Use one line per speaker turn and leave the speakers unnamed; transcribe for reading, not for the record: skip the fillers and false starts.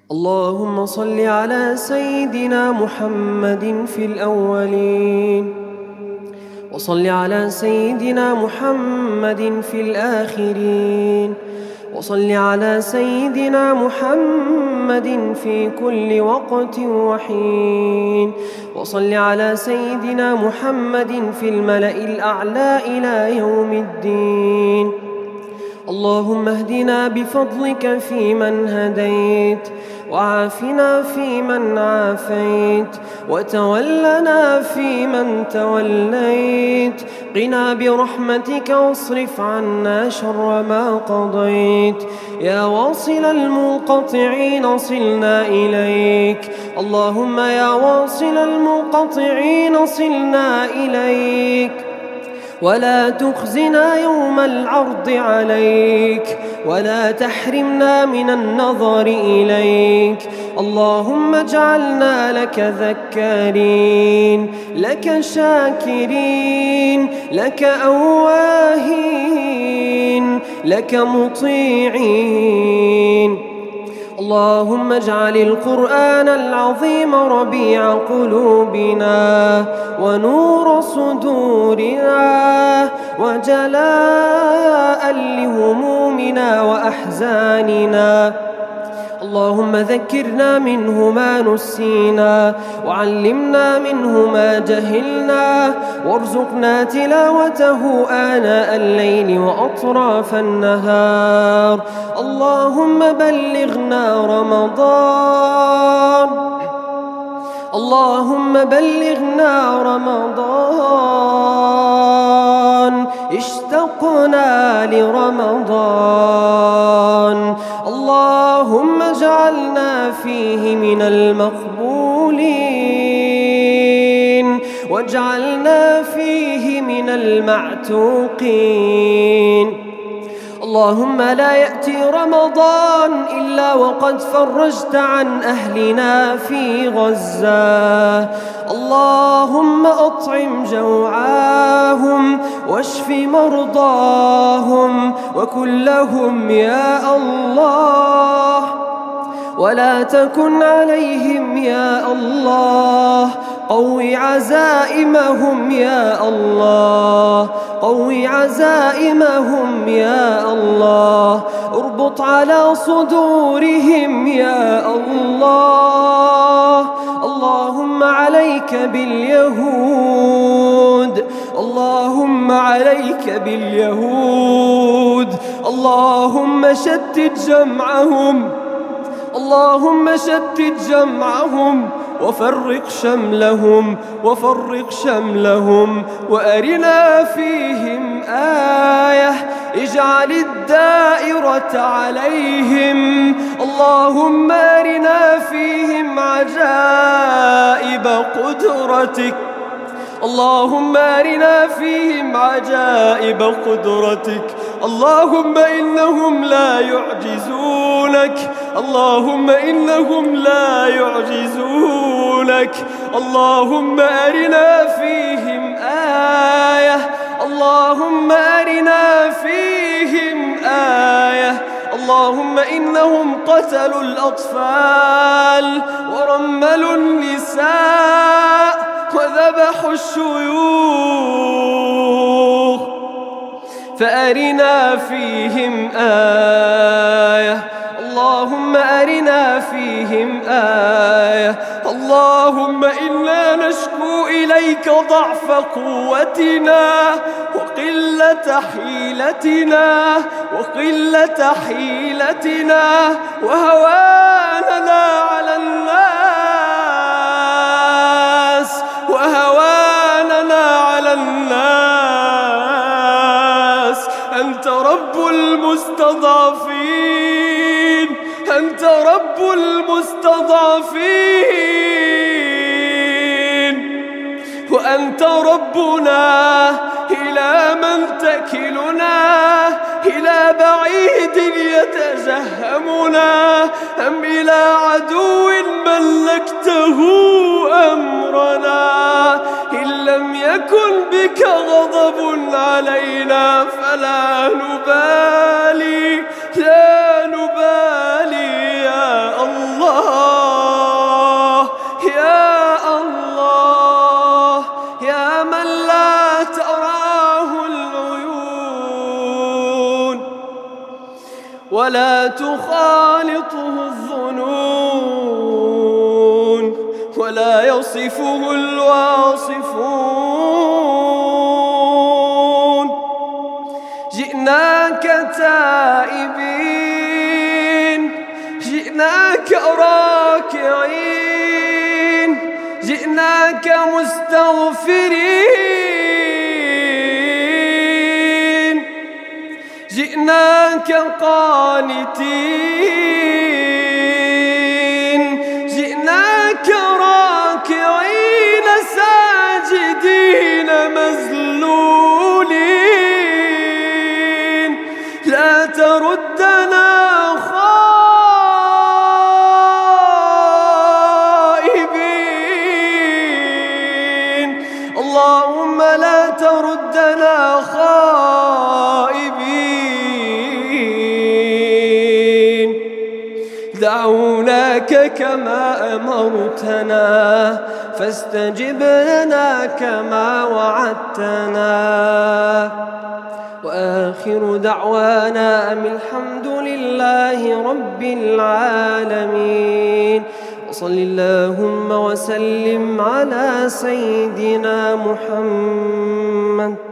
اللهم صل على سيدنا محمد في الأولين، وصل على سيدنا محمد في الآخرين، وصل على سيدنا محمد في كل وقت وحين، وصل على سيدنا محمد في الملأ الأعلى إلى يوم الدين. اللهم اهدنا بفضلك فيمن هديت، وعافنا فيمن عافيت، وتولنا فيمن توليت، قنا برحمتك واصرف عنا شر ما قضيت. يا واصل المنقطعين صلنا إليك، اللهم يا واصل المنقطعين صلنا إليك، ولا تخزنا يوم العرض عليك، ولا تحرمنا من النظر إليك. اللهم اجعلنا لك ذكارين، لك شاكرين، لك أواهين، لك مطيعين. اللهم اجعل القرآن العظيم ربيع قلوبنا، ونور صدورنا، وجلاء لهمومنا وأحزاننا. اللهم ذكرنا منه ما نسينا، وعلمنا منه ما جهلنا، وارزقنا تلاوته آناء الليل وأطراف النهار. اللهم بلغنا رمضان، اللهم بلغنا رمضان، اشتقنا لرمضان. اللهم اجعلنا فيه من المقبولين، واجعلنا فيه من المعتوقين. اللهم لا يأتي رمضان إلا وقد فرجت عن أهلنا في غزة. اللهم أطعم جوعاهم، واشف مرضاهم، وكن لهم يا الله، ولا تكن عليهم يا الله. قوي عزائمهم يا الله، قوي عزائمهم يا الله. اربط على صدورهم يا الله. اللهم عليك باليهود، اللهم عليك باليهود. اللهم شتت جمعهم، اللهم شتت جمعهم، وفرق شملهم، وفرق شملهم، وأرنا فيهم آية. اجعل الدائرة عليهم. اللهم أرنا فيهم عجائب قدرتك، اللهم أرنا فيهم عجائب قدرتك. اللهم إنهم لا يعجزونك، اللهم إنهم لا يعجزونك. اللهم أرنا فيهم آية، اللهم أرنا فيهم آية. اللهم إنهم قتلوا الأطفال، ورملوا النساء، وذبحوا الشيوخ، فأرنا فيهم آية. اللهم أرنا فيهم آية. اللهم إنا نشكو إليك ضعف قوتنا، وقلة حيلتنا، وقلة حيلتنا، وهواننا على الناس، وهواننا على الناس. أنت رب المستضعفين، أنت رب المستضعفين، وأنت ربنا. إلى من تكلنا؟ إلى بعيد يتجهمنا، أم إلى عدو ملكته أمرنا؟ إن لم يكن بك غضب علينا فلا نبالي، لا نبالي يا الله. ولا تخالطه الظنون ولا يصفه الواصفون. جئناك تائبين، جئناك راكعين، جئناك مستغفرين، جئناك قانتين، جئناك راكعين ساجدين مذلولين. لا تردنا خائبين، اللهم لا تردنا خائبين. دعوناك كما أمرتنا فاستجب لنا كما وعدتنا. وآخر دعوانا أن الحمد لله رب العالمين. وصل اللهم وسلم على سيدنا محمد.